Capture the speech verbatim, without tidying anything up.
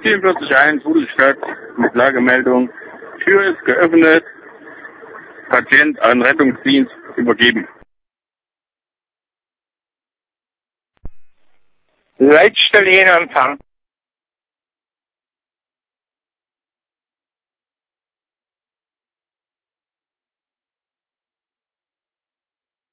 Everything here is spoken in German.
vierundvierzig eins, Rudelstadt, mit Lagemeldung. Tür ist geöffnet. Patient an Rettungsdienst übergeben. Leitstelle in Empfang.